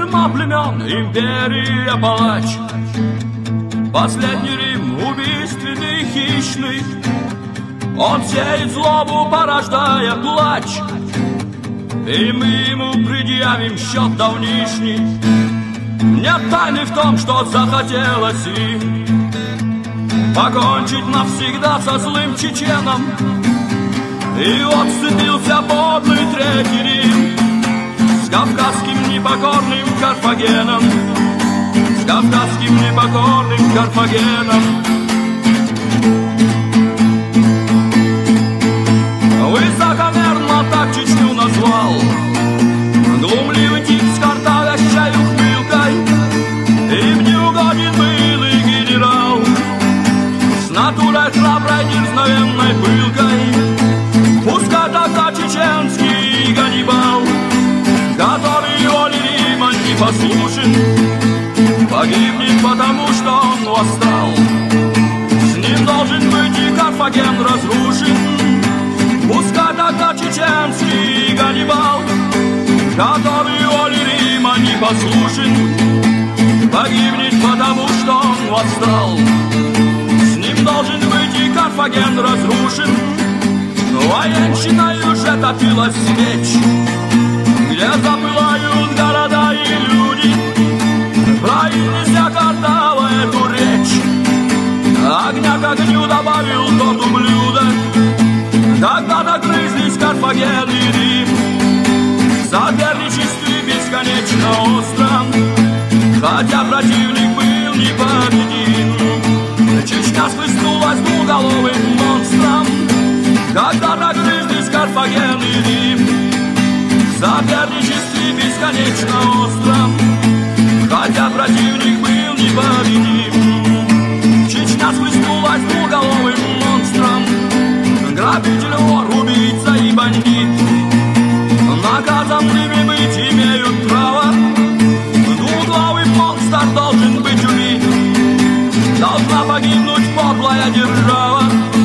Тюрьма племен, империя палач. Последний Рим убийственный, хищный. Он сеет злобу, порождая плач. И мы ему предъявим счет давнишний. Нет тайны в том, что захотелось им покончить навсегда со злым чеченом. И вот сцепился подлый Третий Рим с кавказским непокорным Карфагеном, с кавказским непокорным Карфагеном. Высокомерно так Чечню назвал глумливый тип с картавящей ухмылкой. Им не угоден был и генерал с натурой храброй, дерзновенной пылкой. Пускай тогда чеченский Ганнибал, который воле Рима не послушен, погибнет, потому что он восстал. С ним должен быть и Карфаген разрушен. Пускай тогда чеченский Ганнибал, который воле Рима не послушен, погибнет, потому что он восстал. С ним должен быть и Карфаген разрушен. Военщиной уже топилась свеч, где запылают города и люди. Проинеся Картава эту речь, огня к огню добавил тот ублюдок. Когда догрызлись Карфаген и Рим в соперничестве бесконечно остром, хотя противник был непобедим. Чечня схлестнулась двуголовым монстром. Когда догрызлись Карфаген и Рим в соперничестве бесконечно остром, хотя противник был непобедим. Чечня схлестнулась двуголовым монстром. Грабитель, вор, убийца и бандит наказанными быть имеют право. Двуглавый монстр должен быть убит. Должна погибнуть подлая держава.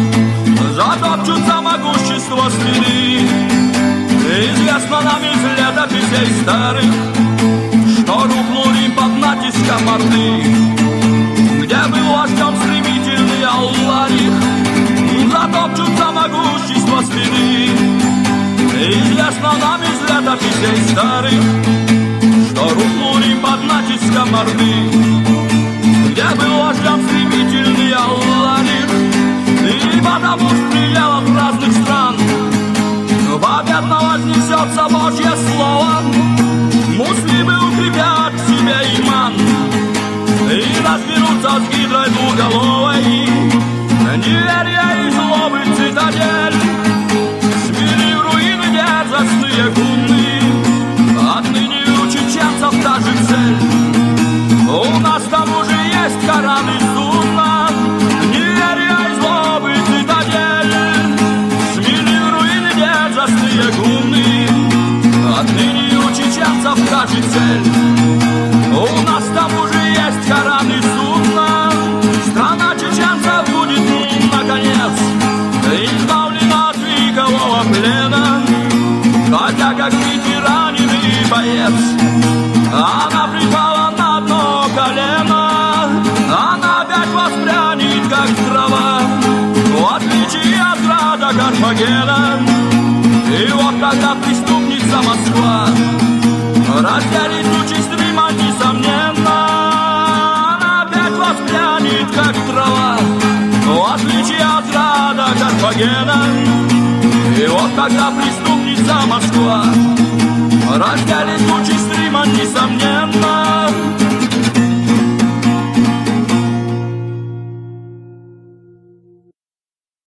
Затопчутся могущество следы. Известно нам из летописей старых, что рухнул Рим под натиском Орды, где был вождем стремительный Алларих. Затопчутся могущество следы. Известно нам из летописей старых, что рухнул Рим под натиском Орды, где был вождем стремительный Алларих. И потому с пределов разных стран победно вознесется Божье Слово. Муслимы укрепят в себе иман и разберутся с гидрой двуголовой. Неверия и злобы цитадель смели в руины дерзостные гунны. Отныне у чеченцев та же цель. У нас там уже есть Коран и Сунна. Неверия и злобы цитадель смели в руины дерзостные гунны. Отныне у чеченцев та же цель. У нас там уже есть Коран и Сунна. Страна чеченцев будет наконец избавлена от векового плена. Хотя как ветераненный боец она припала на одно колено. Она опять воспрянет, как трава, в отличие от града Карфагена. И вот тогда преступница Москва разделит участь Рима, несомненно. Она опять воспрянет, как трава, в отличие от града Карфагена. И вот тогда преступница Москва разделит участь Рима, несомненно.